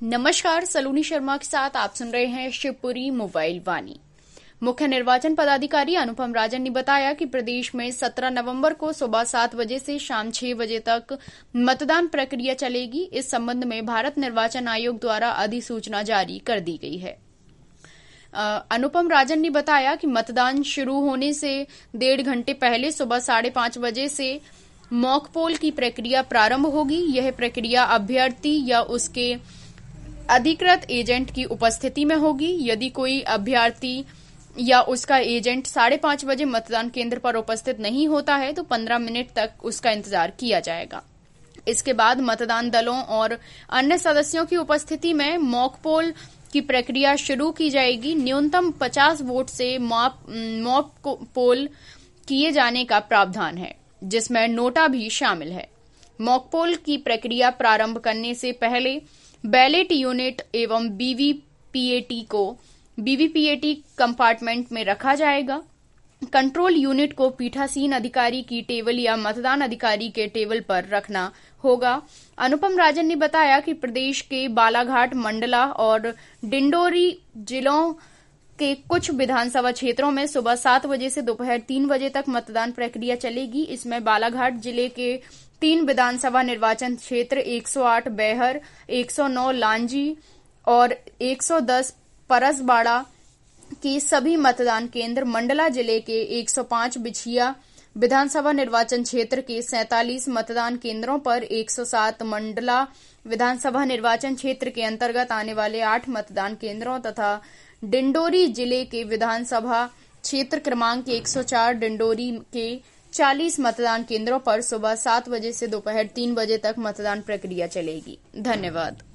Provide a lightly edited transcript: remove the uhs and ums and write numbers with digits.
नमस्कार, सलोनी शर्मा के साथ आप सुन रहे हैं शिवपुरी मोबाइल वाणी। मुख्य निर्वाचन पदाधिकारी अनुपम राजन ने बताया कि प्रदेश में 17 नवंबर को सुबह 7 बजे से शाम 6 बजे तक मतदान प्रक्रिया चलेगी। इस संबंध में भारत निर्वाचन आयोग द्वारा अधिसूचना जारी कर दी गई है। अनुपम राजन ने बताया कि मतदान शुरू होने से 1.5 घंटे पहले सुबह 5:30 बजे से मॉक पोल की प्रक्रिया प्रारंभ होगी। यह प्रक्रिया अभ्यर्थी या उसके अधिकृत एजेंट की उपस्थिति में होगी। यदि कोई अभ्यर्थी या उसका एजेंट 5:30 बजे मतदान केंद्र पर उपस्थित नहीं होता है तो 15 मिनट तक उसका इंतजार किया जाएगा। इसके बाद मतदान दलों और अन्य सदस्यों की उपस्थिति में मॉक पोल की प्रक्रिया शुरू की जाएगी। न्यूनतम 50 वोट से मॉक पोल किए जाने का प्रावधान है, जिसमें नोटा भी शामिल है। मॉक पोल की प्रक्रिया प्रारंभ करने से पहले बैलेट यूनिट एवं वीवीपीएटी को वीवीपीएटी कंपार्टमेंट में रखा जाएगा। कंट्रोल यूनिट को पीठासीन अधिकारी की टेबल या मतदान अधिकारी के टेबल पर रखना होगा। अनुपम राजन ने बताया कि प्रदेश के बालाघाट, मंडला और डिंडोरी जिलों के कुछ विधानसभा क्षेत्रों में सुबह 7 बजे से दोपहर 3 बजे तक मतदान प्रक्रिया चलेगी। इसमें बालाघाट जिले के 3 विधानसभा निर्वाचन क्षेत्र 108 बैहर, 109 लांजी और 110 परसबाड़ा के सभी मतदान केंद्र, मंडला जिले के 105 बिछिया विधानसभा निर्वाचन क्षेत्र के 47 मतदान केंद्रों पर 107 मंडला विधानसभा निर्वाचन क्षेत्र के अंतर्गत आने वाले 8 मतदान केंद्रों तथा डिंडोरी जिले के विधानसभा क्षेत्र क्रमांक 104 डिंडोरी के 40 मतदान केंद्रों पर सुबह 7 बजे से दोपहर 3 बजे तक मतदान प्रक्रिया चलेगी। धन्यवाद।